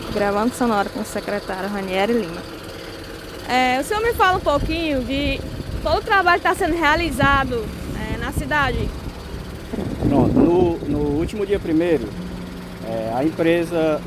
Gravando sonora com o secretário Ranieri Lima. O senhor me fala um pouquinho de todo o trabalho que está sendo realizado na cidade? Pronto, no último dia 1º, a empresa...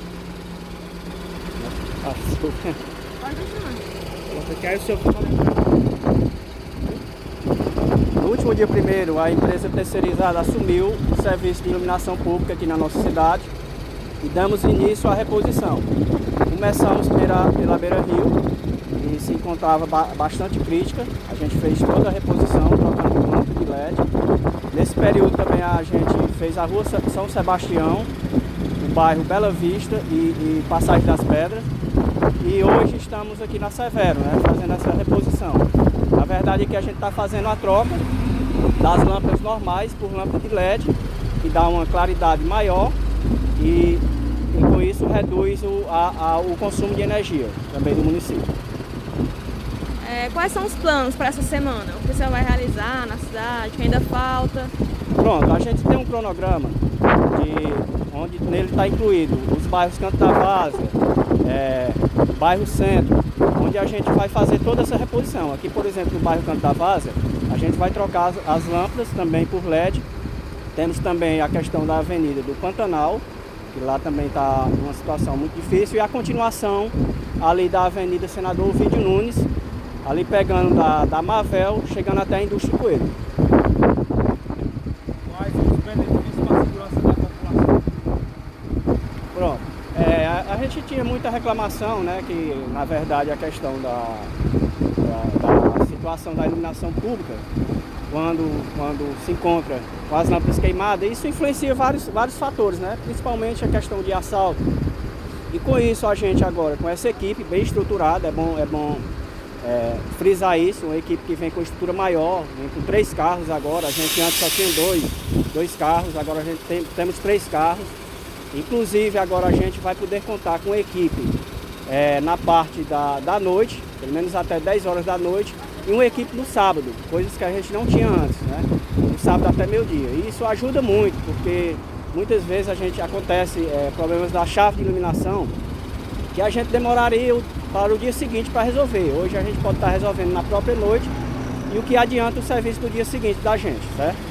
No último dia 1º, a empresa terceirizada assumiu o serviço de iluminação pública aqui na nossa cidade e damos início à reposição. Começamos pela beira-rio e se encontrava bastante crítica. A gente fez toda a reposição, trocando lâmpada de LED. Nesse período também a gente fez a rua São Sebastião, o bairro Bela Vista e Passagem das Pedras. E hoje estamos aqui na Severo, fazendo essa reposição. A verdade é que a gente está fazendo a troca das lâmpadas normais por lâmpada de LED, que dá uma claridade maior e com isso reduz o consumo de energia também do município. Quais são os planos para essa semana? O que você vai realizar na cidade, que ainda falta? Pronto, a gente tem um cronograma onde nele está incluído os bairros Canto da Várzea, bairro Centro, onde a gente vai fazer toda essa reposição. Aqui, por exemplo, no bairro Canto da Várzea, a gente vai trocar as lâmpadas também por LED. Temos também a questão da Avenida do Pantanal, que lá também está numa situação muito difícil, e a continuação ali da Avenida Senador Ovidio Nunes, ali pegando da Mavel, chegando até a Indústria Coelho. Quais são os benefícios para a segurança da população? Pronto. A gente tinha muita reclamação, que na verdade a questão da situação da iluminação pública, quando se encontra com as lâmpadas queimadas, isso influencia vários fatores, principalmente a questão de assalto. E com isso a gente agora, com essa equipe bem estruturada, é bom frisar isso, uma equipe que vem com estrutura maior, vem com 3 carros agora. A gente antes só tinha dois carros, agora a gente temos 3 carros. Inclusive agora a gente vai poder contar com equipe na parte da noite, pelo menos até 10 horas da noite, e uma equipe no sábado, coisas que a gente não tinha antes, no sábado até meio-dia. E isso ajuda muito, porque muitas vezes acontece problemas da chave de iluminação que a gente demoraria para o dia seguinte para resolver. Hoje a gente pode estar resolvendo na própria noite, e o que adianta o serviço do dia seguinte da gente, certo?